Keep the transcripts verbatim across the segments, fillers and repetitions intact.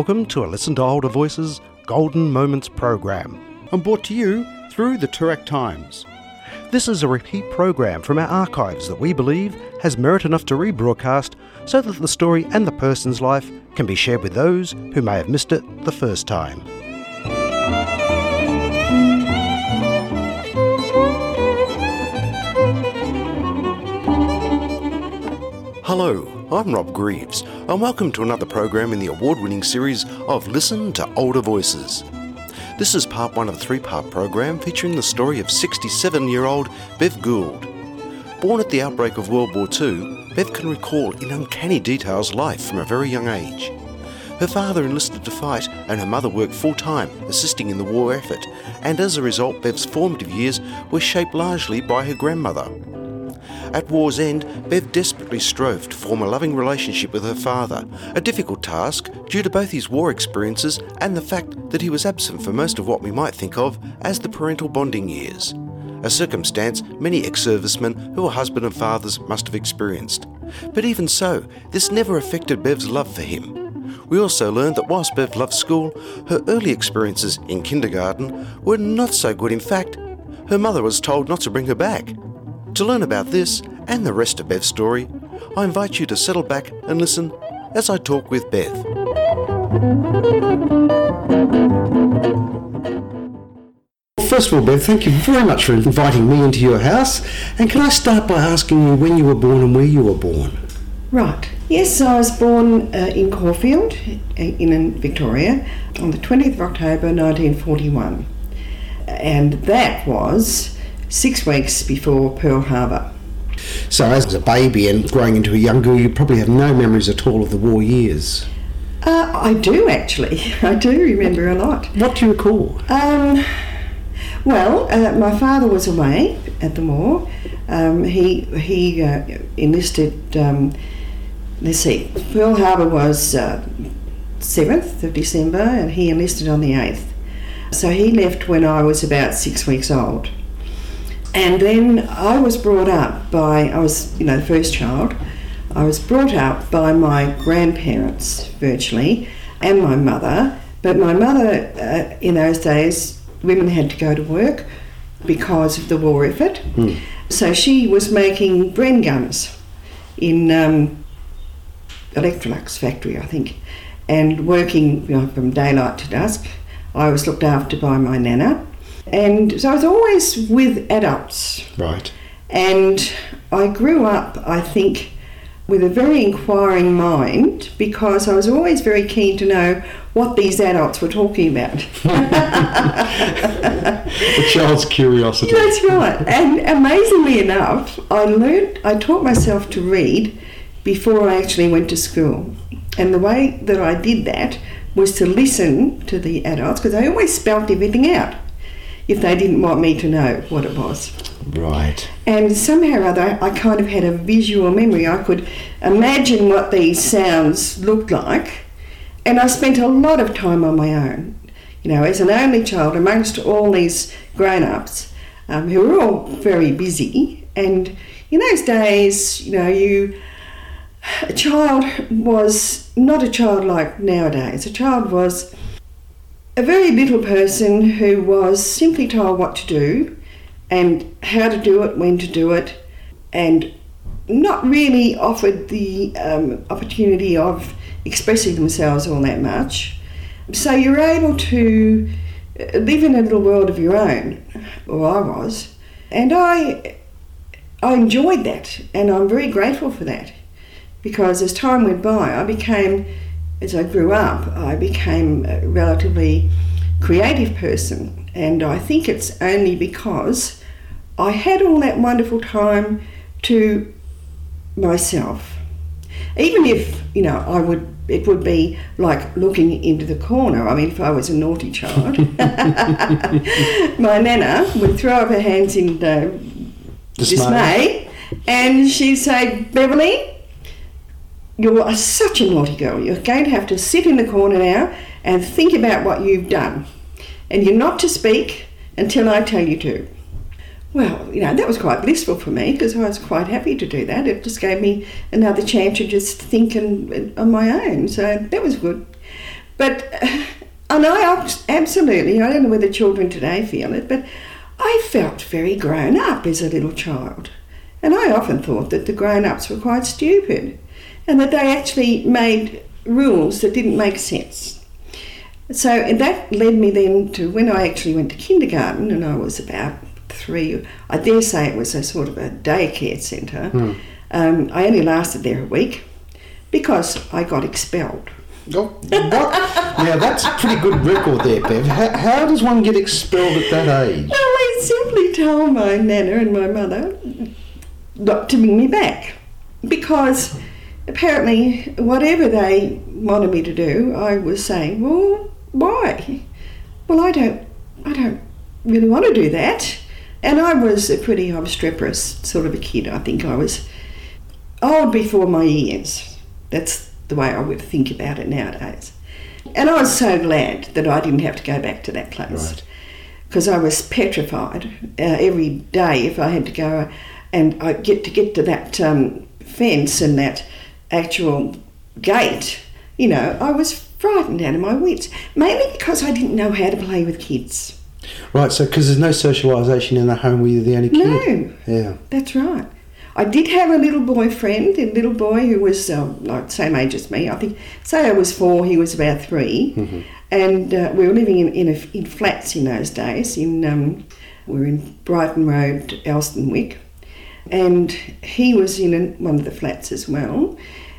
Welcome to a Listen to Older Voices Golden Moments program. And brought to you through the Toorak Times. This is a repeat program from our archives that we believe has merit enough to rebroadcast so that the story and the person's life can be shared with those who may have missed it the first time. Hello, I'm Rob Greaves, and welcome to another program in the award-winning series of Listen to Older Voices. This is part one of a three-part program featuring the story of sixty-seven-year-old Bev Gould. Born at the outbreak of World War Two, Bev can recall in uncanny details life from a very young age. Her father enlisted to fight and her mother worked full-time, assisting in the war effort, and as a result Bev's formative years were shaped largely by her grandmother. At war's end, Bev desperately strove to form a loving relationship with her father, a difficult task due to both his war experiences and the fact that he was absent for most of what we might think of as the parental bonding years, a circumstance many ex-servicemen who are husband and fathers must have experienced. But even so, this never affected Bev's love for him. We also learned that whilst Bev loved school, her early experiences in kindergarten were not so good. In fact, her mother was told not to bring her back. To learn about this and the rest of Bev's story, I invite you to settle back and listen as I talk with Bev. First of all, Bev, thank you very much for inviting me into your house. And can I start by asking you when you were born and where you were born? Right. Yes, I was born uh, in Caulfield, in, in Victoria, on the twentieth of October nineteen forty-one. And that was six weeks before Pearl Harbor. So as a baby and growing into a young girl, you probably have no memories at all of the war years. Uh, I do, actually. I do remember a lot. What do you recall? Um, well, uh, my father was away at the war. Um, he he uh, enlisted, um, let's see, Pearl Harbor was uh, seventh of December and he enlisted on the eighth. So he left when I was about six weeks old. And then I was brought up by, I was, you know, the first child. I was brought up by my grandparents, virtually, and my mother. But my mother, uh, in those days, women had to go to work because of the war effort. Mm. So she was making Bren guns in um, Electrolux factory, I think, and working, you know, from daylight to dusk. I was looked after by my nana. And so I was always with adults. Right. And I grew up, I think, with a very inquiring mind because I was always very keen to know what these adults were talking about. A child's curiosity. That's right. And amazingly enough, I learnt, I taught myself to read before I actually went to school. And the way that I did that was to listen to the adults because I always spelt everything out if they didn't want me to know what it was. Right. And somehow or other, I kind of had a visual memory. I could imagine what these sounds looked like, and I spent a lot of time on my own. You know, as an only child amongst all these grown-ups um, who were all very busy. And in those days, you know, you a child was not a child like nowadays. A child was a very little person who was simply told what to do and how to do it, when to do it, and not really offered the um, opportunity of expressing themselves all that much. So you're able to live in a little world of your own, or I was, and I, I enjoyed that, and I'm very grateful for that, because as time went by, I became As I grew up, I became a relatively creative person, and I think it's only because I had all that wonderful time to myself. Even if, you know, I would, it would be like looking into the corner. I mean, if I was a naughty child, my nana would throw up her hands in uh, dismay. dismay, and she'd say, "Beverly, you are such a naughty girl. You're going to have to sit in the corner now and think about what you've done. And you're not to speak until I tell you to." Well, you know, that was quite blissful for me because I was quite happy to do that. It just gave me another chance to just think and, and, on my own. So that was good. But, uh, and I absolutely, I don't know whether children today feel it, but I felt very grown up as a little child. And I often thought that the grown-ups were quite stupid and that they actually made rules that didn't make sense. So and that led me then to when I actually went to kindergarten, and I was about three, I dare say it was a sort of a daycare centre. Mm. Um, I only lasted there a week because I got expelled. Oh, what? Now that's a pretty good record there, Bev. How, how does one get expelled at that age? Well, I simply told my nana and my mother not to bring me back because apparently whatever they wanted me to do, I was saying, well, why? Well, I don't, I don't really want to do that. And I was a pretty obstreperous sort of a kid. I think I was old before my years. That's the way I would think about it nowadays. And I was so glad that I didn't have to go back to that place because I was petrified uh, every day if I had to go and I get to get to that um, fence and that actual gate. You know, I was frightened out of my wits, mainly because I didn't know how to play with kids. Right, so because there's no socialisation in the home where you're the only kid. No, yeah, that's right. I did have a little boyfriend, a little boy who was um, like same age as me. I think, say I was four, he was about three, mm-hmm. and uh, we were living in in, a, in flats in those days. In um, we were in Brighton Road, Elstonwick, and he was in a, one of the flats as well.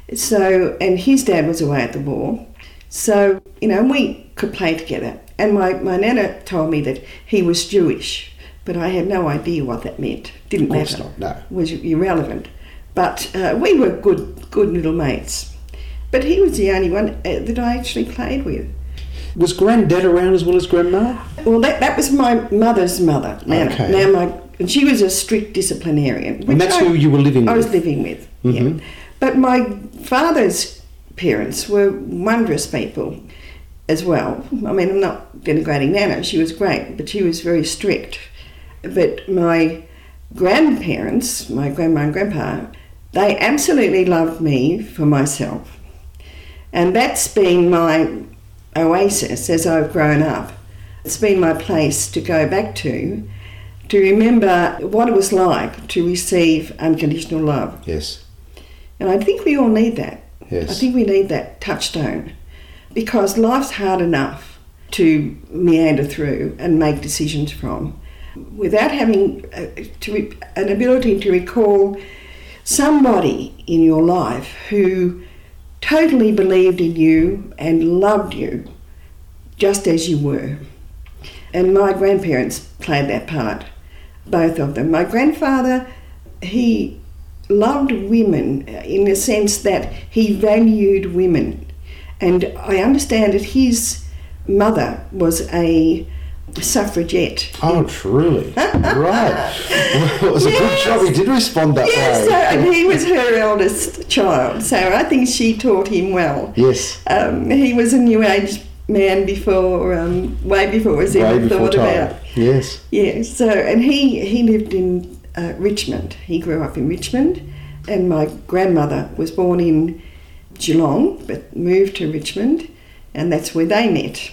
So, and his dad was away at the war, so you know we could play together. And my my nana told me that he was Jewish. But I had no idea what that meant. Didn't matter. Not, no. It was irrelevant. But uh, we were good, good little mates. But he was the only one uh, that I actually played with. Was Granddad around as well as Grandma? Well, that that was my mother's mother. Now, okay. now my and she was a strict disciplinarian. And that's I, who you were living with. I was living with. Mm-hmm. Yeah. But my father's parents were wondrous people as well. I mean, I'm not denigrating Nana. She was great, but she was very strict. But my grandparents, my grandma and grandpa, they absolutely loved me for myself. And that's been my oasis as I've grown up. It's been my place to go back to, to remember what it was like to receive unconditional love. Yes. And I think we all need that. Yes. I think we need that touchstone because life's hard enough to meander through and make decisions from, without having uh, to re- an ability to recall somebody in your life who totally believed in you and loved you just as you were. And my grandparents played that part, both of them. My grandfather, he loved women in the sense that he valued women. And I understand that his mother was a suffragette. Oh, truly? Right. Well, it was yes. a good job he did respond that yes, way. So, and he was her eldest child, so I think she taught him well. Yes. Um, he was a new age man before, um, way before it was way ever before thought time. about. Yes. Yeah, so, and he, he lived in uh, Richmond. He grew up in Richmond, and my grandmother was born in Geelong, but moved to Richmond, and that's where they met.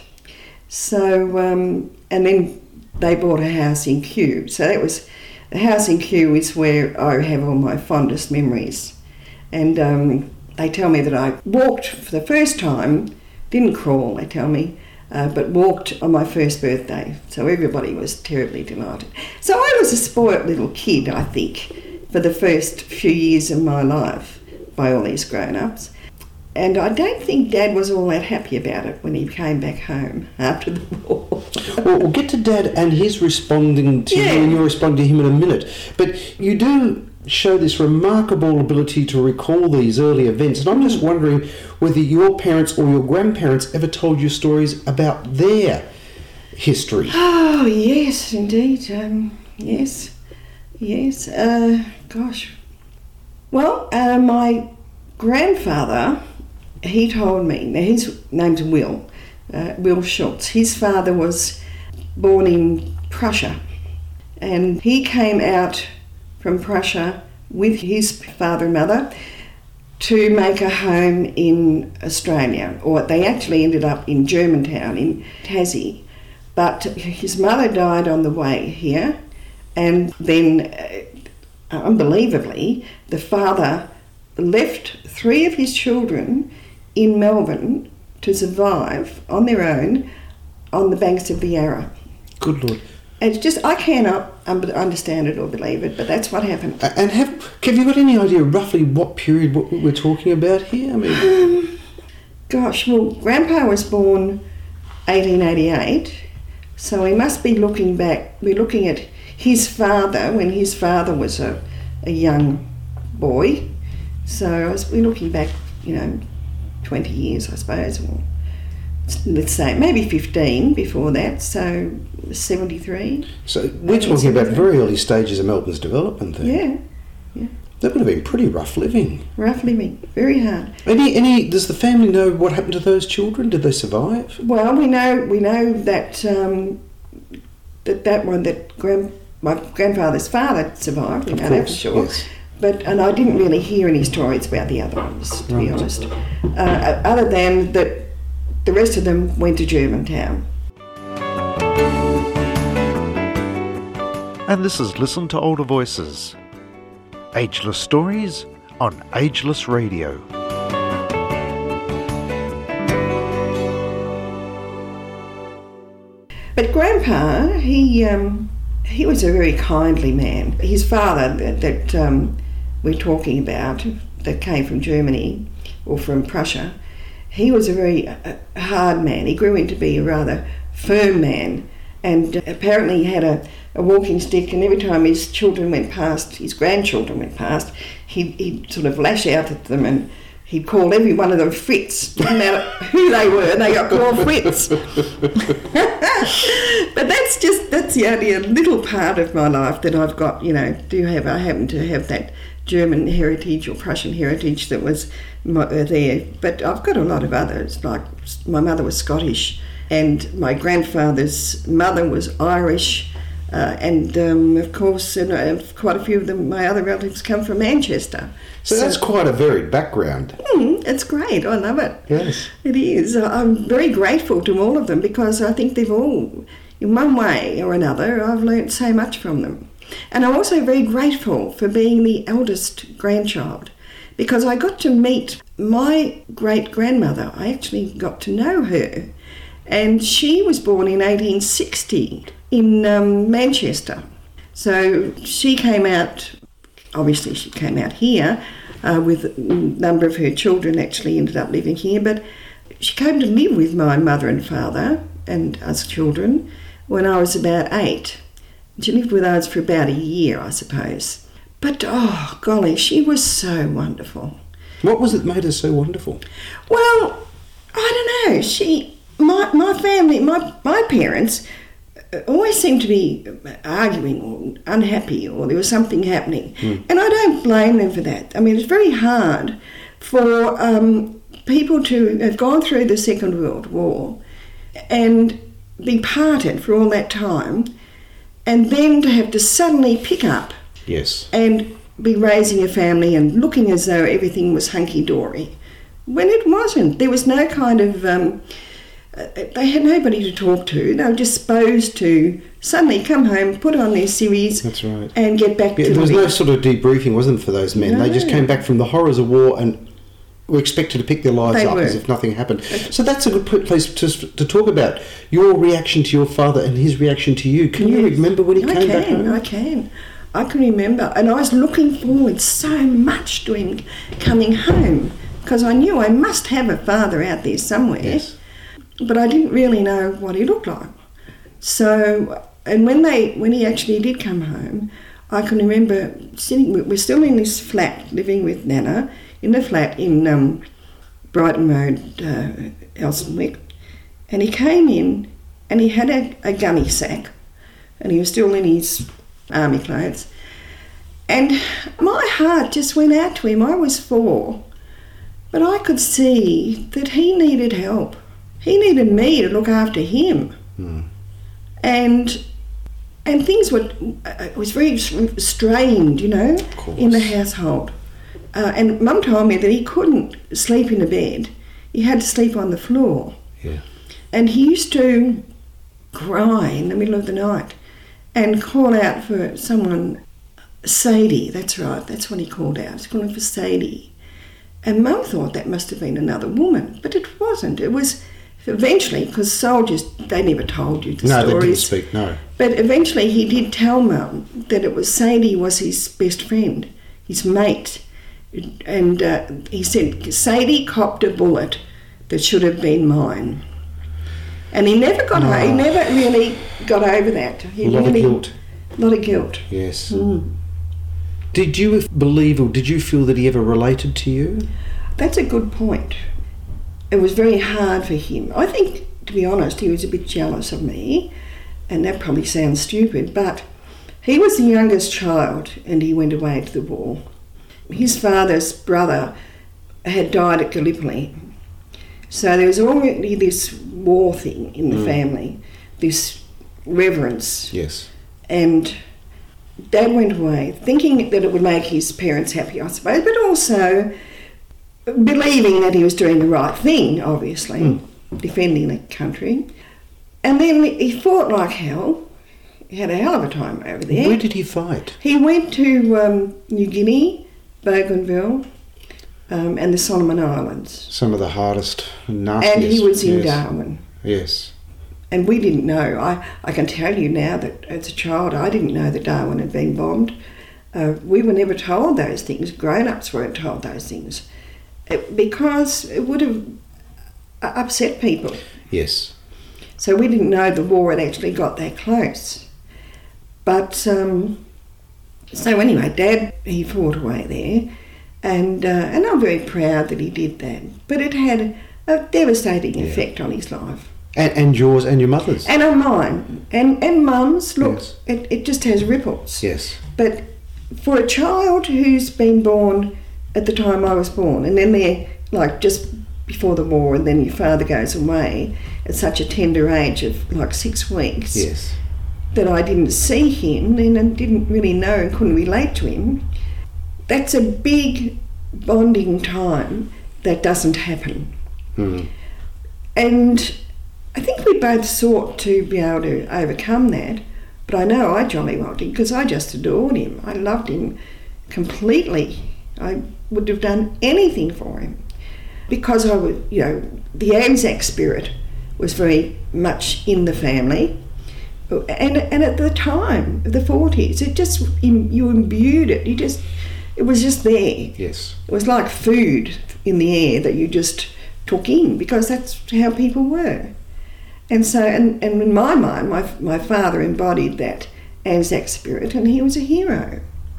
So, um, and then they bought a house in Kew. So that was, the house in Kew is where I have all my fondest memories. And um, they tell me that I walked for the first time, didn't crawl, they tell me, uh, but walked on my first birthday. So everybody was terribly delighted. So I was a spoilt little kid, I think, for the first few years of my life by all these grown-ups. And I don't think Dad was all that happy about it when he came back home after the war. Well, we'll get to Dad and his responding to yeah. you, and you're responding to him in a minute. But you do show this remarkable ability to recall these early events, and I'm just wondering whether your parents or your grandparents ever told you stories about their history. Oh, yes, indeed. Um, yes, yes. Uh, gosh. Well, uh, my grandfather... he told me, now his name's Will, uh, Will Schultz. His father was born in Prussia, and he came out from Prussia with his father and mother to make a home in Australia, or they actually ended up in Germantown in Tassie. But his mother died on the way here, and then, uh, unbelievably, the father left three of his children in Melbourne to survive on their own on the banks of the Yarra. Good Lord. It's just, I cannot understand it or believe it, but that's what happened. And have have you got any idea roughly what period what we're talking about here? I mean, um, gosh, well, Grandpa was born eighteen eighty-eight, so we must be looking back. We're looking at his father when his father was a, a young boy. So as we're looking back, you know, twenty years, I suppose, or let's say maybe fifteen before that, so seventy-three. So we're talking about very early stages of Melbourne's development then. Yeah, yeah. That would have been pretty rough living. Rough living, very hard. Any, any? Does the family know what happened to those children? Did they survive? Well, we know we know that um, that that one that grand, my grandfather's father survived. We Of know that for course, sure. yes. But and I didn't really hear any stories about the other ones, to be Right. honest. Uh, other than that, the rest of them went to Germantown. And this is Listen to Older Voices. Ageless stories on Ageless Radio. But Grandpa, he um, he was a very kindly man. His father, that, that um, we're talking about, that came from Germany or from Prussia, he was a very uh, hard man. He grew into be a rather firm man, and apparently he had a, a walking stick, and every time his children went past, his grandchildren went past, he'd, he'd sort of lash out at them, and he'd call every one of them Fritz. No matter who they were, they got called Fritz. But that's just, that's the only little part of my life that I've got, you know, do have, I happen to have that German heritage or Prussian heritage that was my, uh, there. But I've got a lot of others, like my mother was Scottish, and my grandfather's mother was Irish, uh, and um, of course, and, uh, quite a few of them, my other relatives come from Manchester. So, so that's quite a varied background. Mm, it's great. I love it. Yes. It is. I'm very grateful to all of them because I think they've all, in one way or another, I've learnt so much from them. And I'm also very grateful for being the eldest grandchild because I got to meet my great-grandmother. I actually got to know her. And she was born in eighteen sixty in um, Manchester. So she came out, obviously she came out here uh, with a number of her children actually ended up living here, but she came to live with my mother and father and us children when I was about eight. She lived with us for about a year, I suppose. But, oh, golly, she was so wonderful. What was it made her so wonderful? Well, I don't know. She... My my family, my my parents always seemed to be arguing or unhappy or there was something happening. Mm. And I don't blame them for that. I mean, it's very hard for um, people to have gone through the Second World War and be parted for all that time and then to have to suddenly pick up yes. and be raising a family and looking as though everything was hunky-dory. When it wasn't. There was no kind of... Um, Uh, they had nobody to talk to. They were just supposed to suddenly come home, put on their series, That's right. and get back yeah, to there was living. no sort of debriefing, wasn't it, for those men? No. They just came back from the horrors of war and were expected to pick their lives They up were. as if nothing happened. So that's a good p- place to, to talk about your reaction to your father and his reaction to you. Can you Yes. remember when he I came can, back home? I can. I can remember. And I was looking forward so much to him coming home because I knew I must have a father out there somewhere. Yes. But I didn't really know what he looked like. So, and when they, when he actually did come home, I can remember sitting, we're still in this flat, living with Nana, in the flat in um, Brighton Road, uh, Elstonwick, and he came in and he had a, a gunny sack, and he was still in his army clothes, and my heart just went out to him. I was four, but I could see that he needed help. He needed me to look after him. Mm. And and things were, it was very strained, you know, in the household. Uh, and Mum told me that he couldn't sleep in a bed. He had to sleep on the floor. Yeah. And he used to cry in the middle of the night and call out for someone, Sadie, that's right, that's what he called out. He's calling for Sadie. And Mum thought that must have been another woman, but it wasn't. It was eventually, because soldiers, they never told you the no, stories. No, they didn't speak, no. But eventually he did tell Mum that it was Sadie was his best friend, his mate. And uh, he said, Sadie copped a bullet that should have been mine. And he never got, Oh. he never really got over that. He A lot really, of guilt. A lot of guilt. Yes. Mm. Did you believe or did you feel that he ever related to you? That's a good point. It was very hard for him. I think, to be honest, he was a bit jealous of me, and that probably sounds stupid, but he was the youngest child and he went away to the war. His father's brother had died at Gallipoli. So there was already this war thing in the Mm. family, this reverence. Yes. And Dad went away thinking that it would make his parents happy, I suppose, but also believing that he was doing the right thing, obviously, Mm. defending the country. And then he fought like hell. He had a hell of a time over there. Where did he fight? He went to um, New Guinea, Bougainville, um, and the Solomon Islands. Some of the hardest and nastiest. And he was in yes. Darwin. Yes. And we didn't know. I, I can tell you now that as a child, I didn't know that Darwin had been bombed. Uh, we were never told those things. Grown-ups weren't told those things. It, because it would have upset people. Yes. So we didn't know the war had actually got that close. But, um, so anyway, Dad, he fought away there. And, uh, and I'm very proud that he did that. But it had a devastating Yeah. effect on his life. And, and yours and your mother's. And on mine. And, and Mum's, look, Yes. it, it just has ripples. Yes. But for a child who's been born at the time I was born, and then they're like just before the war, and then your father goes away at such a tender age of like six weeks, Yes. that I didn't see him and I didn't really know and couldn't relate to him, that's a big bonding time that doesn't happen. Mm. And I think we both sought to be able to overcome that, but I know I jolly well did, because I just adored him. I loved him completely. I would have done anything for him, because I was, you know, the Anzac spirit was very much in the family, and and at the time, the forties, it just you imbued it. You just it was just there. Yes. It was like food in the air that you just took in, because that's how people were. And so, and, and in my mind, my my father embodied that Anzac spirit, and he was a hero.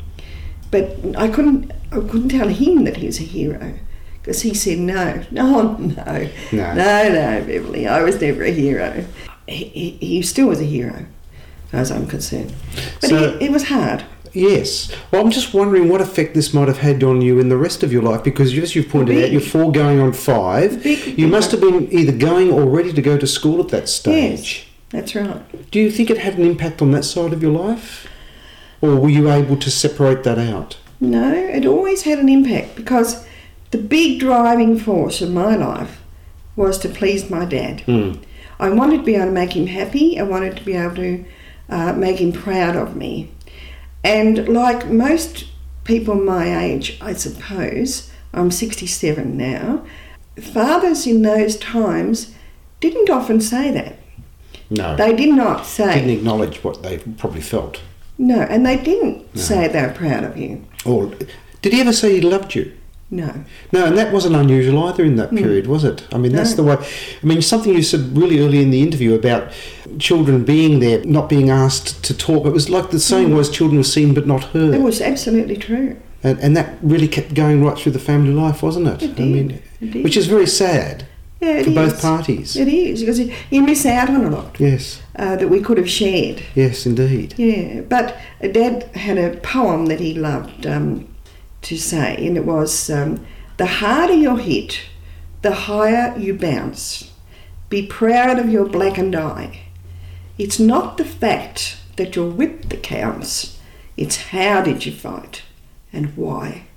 But I couldn't I couldn't tell him that he was a hero, because he said no, no, no, No. no, no, Beverly, I was never a hero. He, he, he still was a hero, as far as I'm concerned. But So- it, it was hard. Yes. Well, I'm just wondering what effect this might have had on you in the rest of your life, because as you've pointed Big. out, you're four going on five. Big, you big must have been either going or ready to go to school at that stage. Yes, that's right. Do you think it had an impact on that side of your life? Or were you able to separate that out? No, it always had an impact, because the big driving force of my life was to please my dad. Mm. I wanted to be able to make him happy. I wanted to be able to uh, make him proud of me. And like most people my age, I suppose, I'm sixty-seven now, fathers in those times didn't often say that. No. They did not say. Didn't acknowledge what they probably felt. No, and they didn't No. say they were proud of you. Or did he ever say he loved you? No. No, and that wasn't unusual either in that Mm. period, was it? I mean, that's No. the way. I mean, something you said really early in the interview about children being there, not being asked to talk. It was like the saying Mm. was, children were seen but not heard. It was absolutely true. And, and that really kept going right through the family life, wasn't it? It I did. mean, It did. which is very sad Yeah, it for both is. parties. It is, because you miss out on a lot Yes, uh, that we could have shared. yes, indeed. Yeah, but Dad had a poem that he loved um, to say, and it was, um, the harder you're hit, the higher you bounce. Be proud of your blackened eye. It's not the fact that you're whipped that counts, it's how did you fight and why.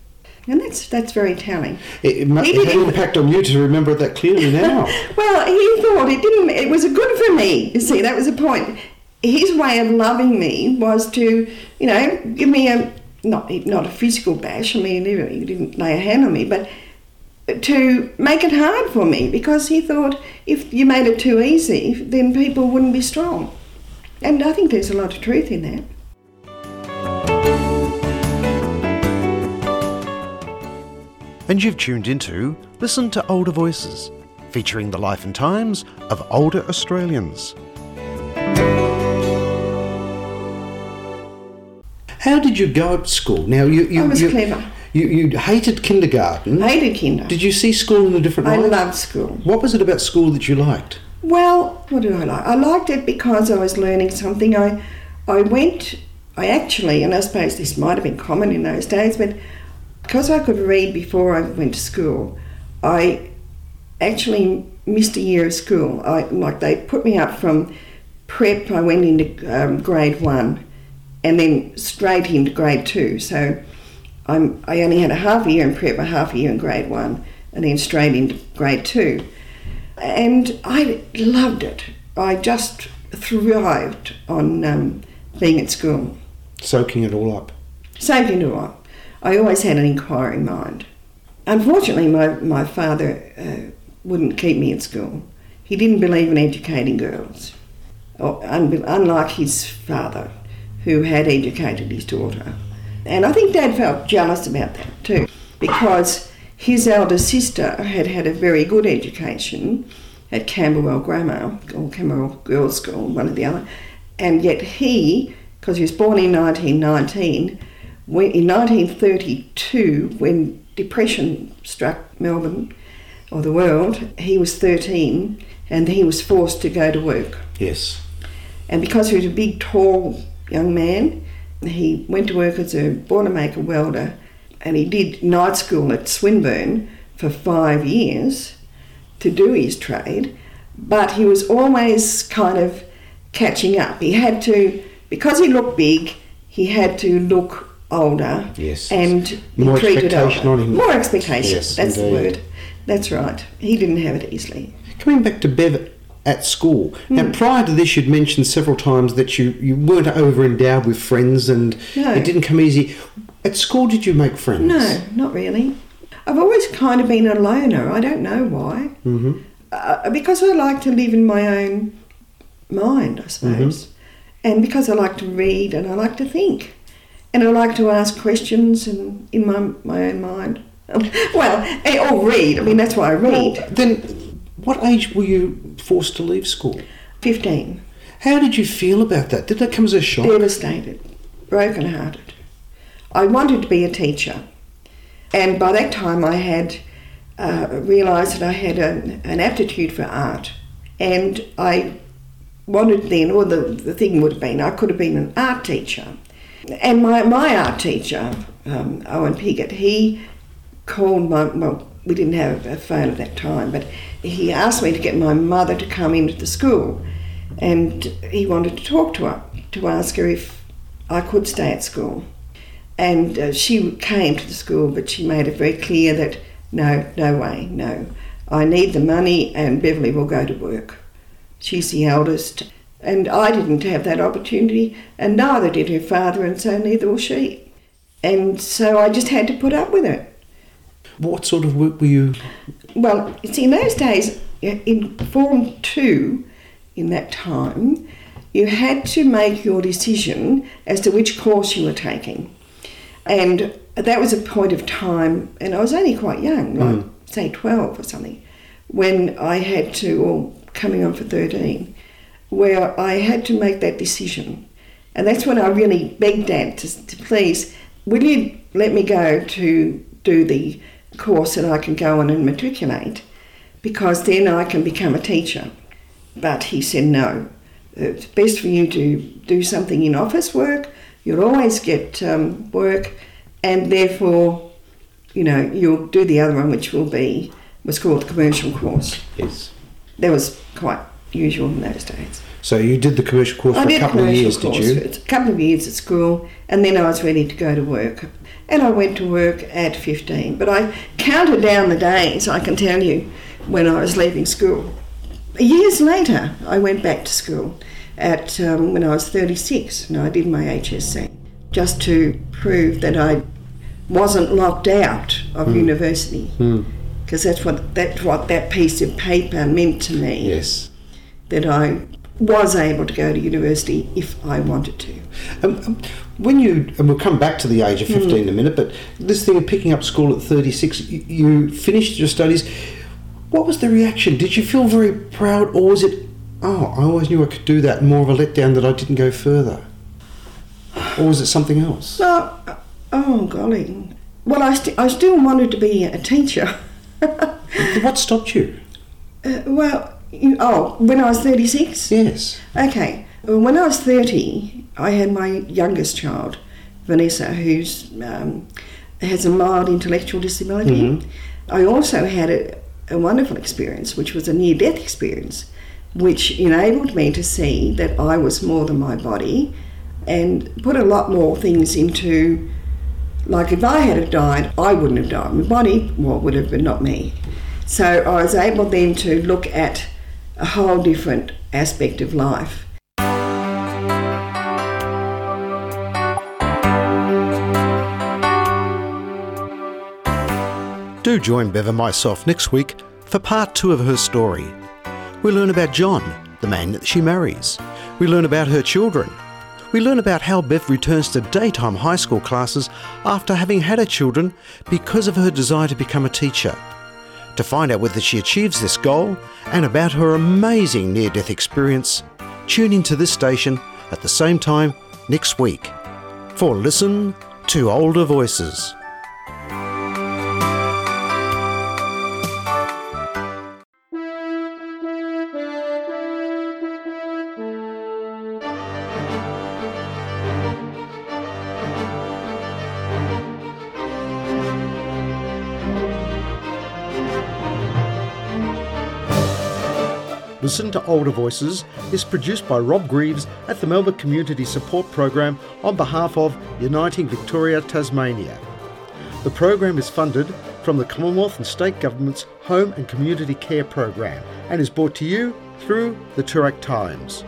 And that's that's very telling. It, it, mu- He it had didn't- an impact on you to remember that clearly now. Well, he thought it didn't. It was good for me. You see, that was the point. His way of loving me was to, you know, give me a not not a physical bash. I mean, he didn't lay a hand on me, but to make it hard for me, because he thought if you made it too easy, then people wouldn't be strong. And I think there's a lot of truth in that. And you've tuned into Listen to Older Voices, featuring the life and times of older Australians. How did you go up to school? Now you, you I was you, clever. You, you hated kindergarten. I hated kinder. Did you see school in a different I light? loved school. What was it about school that you liked? Well, what do I like? I liked it because I was learning something. I, I went, I actually, and I suppose this might have been common in those days, but because I could read before I went to school, I actually missed a year of school. I, like they put me up from prep, I went into um, grade one and then straight into grade two. So I'm, I only had a half a year in prep, a half a year in grade one, and then straight into grade two. And I loved it. I just thrived on um, being at school. Soaking it all up. Soaking it all up. I always had an inquiring mind. Unfortunately, my, my father uh, wouldn't keep me at school. He didn't believe in educating girls, or, un- unlike his father, who had educated his daughter. And I think Dad felt jealous about that too, because his elder sister had had a very good education at Camberwell Grammar, or Camberwell Girls' School, one or the other, and yet he, because he was born in nineteen nineteen, when, in nineteen thirty-two, when depression struck Melbourne, or the world, he was thirteen, and he was forced to go to work. Yes. And because he was a big, tall young man, he went to work as a Boilermaker welder, and he did night school at Swinburne for five years to do his trade, but he was always kind of catching up. He had to, because he looked big, he had to look older. Yes. And More be treated expectation older. on him. More expectation, Yes, that's indeed. the word. That's right. He didn't have it easily. Coming back to Bev at school. Now, prior to this, you'd mentioned several times that you, you weren't over-endowed with friends and No. it didn't come easy. At school, did you make friends? No, not really. I've always kind of been a loner. I don't know why. Mm-hmm. Uh, because I like to live in my own mind, I suppose. Mm-hmm. And because I like to read and I like to think. And I like to ask questions and in my, my own mind. Well, or read. I mean, that's why I read. Well, then, what age were you forced to leave school? fifteen. How did you feel about that? Did that come as a shock? Devastated. Broken-hearted. I wanted to be a teacher. And by that time I had uh, realised that I had a, an aptitude for art. And I wanted then, or the, the thing would have been, I could have been an art teacher. And my, my art teacher, um, Owen Piggott, he called my, well, we didn't have a phone at that time, but he asked me to get my mother to come into the school. And he wanted to talk to her, to ask her if I could stay at school. And uh, she came to the school, but she made it very clear that no, no way, no. I need the money and Beverly will go to work. She's the eldest. And I didn't have that opportunity, and neither did her father, and so neither will she. And so I just had to put up with it. What sort of work were you... Well, you see, in those days, in Form two, in that time, you had to make your decision as to which course you were taking. And that was a point of time, and I was only quite young, like mm. say twelve or something, when I had to, or coming on for thirteen, where I had to make that decision. And that's when I really begged Dad to, to please, will you let me go to do the course that I can go on and matriculate, because then I can become a teacher. But he said no. It's best for you to do something in office work. You'll always get um, work, and therefore, you know, you'll do the other one, which will be, was called the commercial course. Yes. That was quite usual in those days. So you did the commercial course I for did a couple of commercial years, did course you? for a couple of years at school, and then I was ready to go to work. And I went to work at fifteen. But I counted down the days, I can tell you, when I was leaving school. Years later, I went back to school at um, when I was thirty-six, and I did my H S C, just to prove that I wasn't locked out of mm. university, because mm. that's what that's what that piece of paper meant to me. Yes, that I was able to go to university if I wanted to. Um, um, when you, and we'll come back to the age of fifteen mm. in a minute, but this thing of picking up school at thirty-six, you, you finished your studies. What was the reaction? Did you feel very proud, or was it, oh, I always knew I could do that, more of a letdown that I didn't go further? Or was it something else? Well, oh golly. Well, I, st- I still wanted to be a teacher. What stopped you? Uh, well, you, oh, when I was thirty-six? Yes. Okay. Well, when I was thirty, I had my youngest child, Vanessa, who's um, has a mild intellectual disability. Mm-hmm. I also had a, a wonderful experience, which was a near-death experience, which enabled me to see that I was more than my body and put a lot more things into, like if I had have died, I wouldn't have died. My body, well, would have, but not me. So I was able then to look at a whole different aspect of life. Do join Bev and myself next week for part two of her story. We learn about John, the man that she marries. We learn about her children. We learn about how Bev returns to daytime high school classes after having had her children because of her desire to become a teacher. To find out whether she achieves this goal and about her amazing near-death experience, tune into this station at the same time next week for Listen to Older Voices. Listen to Older Voices is produced by Rob Greaves at the Melbourne Community Support Program on behalf of Uniting Victoria Tasmania. The program is funded from the Commonwealth and State Government's Home and Community Care Program and is brought to you through the Toorak Times.